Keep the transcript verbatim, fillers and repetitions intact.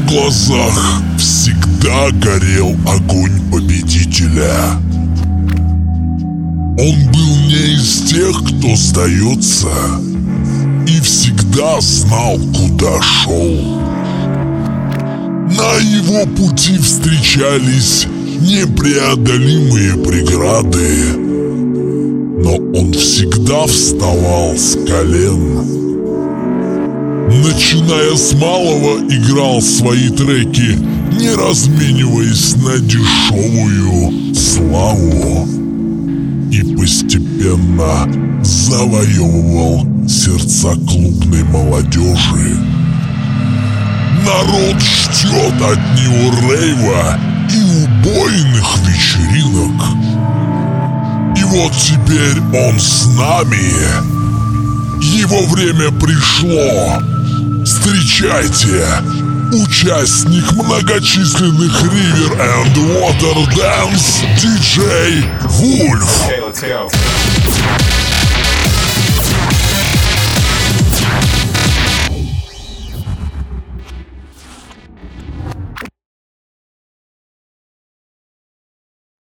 глазах всегда горел огонь победителя. Он был не из тех, кто сдается, и всегда знал, куда шел. На его пути встречались непреодолимые преграды, но он всегда вставал с колен. Начиная с малого, играл свои треки, не размениваясь на дешевую славу, и постепенно завоевывал сердца клубной молодежи. Народ ждет от него рейва и убойных вечеринок. И вот теперь он с нами. Его время пришло. Встречайте, участник многочисленных River and Water Dance, диджей Вульф. Okay, let's go.